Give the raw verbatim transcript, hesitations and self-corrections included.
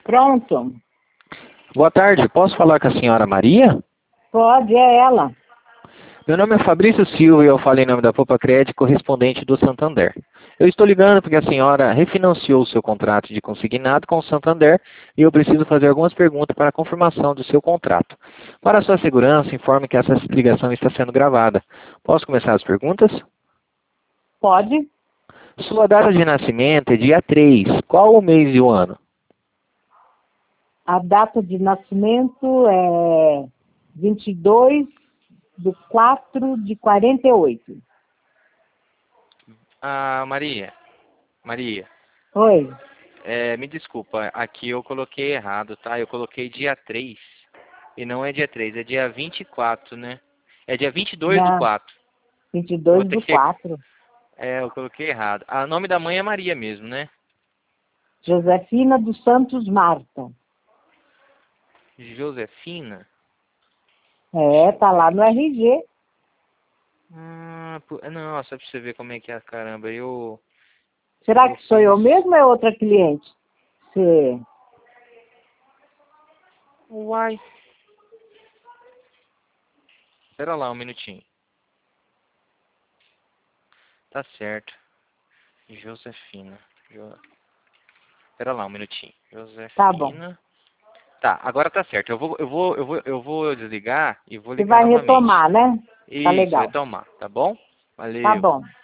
Pronto. Boa tarde, posso falar com a senhora Maria? Pode, é ela. Meu nome é Fabrício Silva e eu falo em nome da Poupa Crédito, correspondente do Santander. Eu estou ligando porque a senhora refinanciou o seu contrato de consignado com o Santander e eu preciso fazer algumas perguntas para a confirmação do seu contrato. Para a sua segurança, informe que essa ligação está sendo gravada. Posso começar as perguntas? Pode. Sua data de nascimento é dia três. Qual o mês e o ano? A data de nascimento é vinte e dois de quatro de quarenta e oito. Ah, Maria. Maria. Oi. É, me desculpa, aqui eu coloquei errado, tá? Eu coloquei dia três. E não é dia três, é dia vinte e quatro, né? É dia vinte e dois do Não, quatro. vinte e Eu vou dois ter do que... quatro. É, eu coloquei errado. Ah, o nome da mãe é Maria mesmo, né? Josefina dos Santos Marta. Josefina? É, tá lá no R G. Ah, pu- nossa, pra você ver como é que é, caramba. Eu, Será eu que sou fiz... eu mesmo ou é outra cliente? Sim. Uai. Espera lá um minutinho. Tá certo. Josefina. Jo... Espera lá um minutinho. Tá bom. Josefina. Tá, agora tá certo. Eu vou, eu vou, eu vou, eu vou desligar e vou Você ligar vai novamente. retomar, né? Tá Isso, legal. retomar, tá bom? Tá Valeu. bom.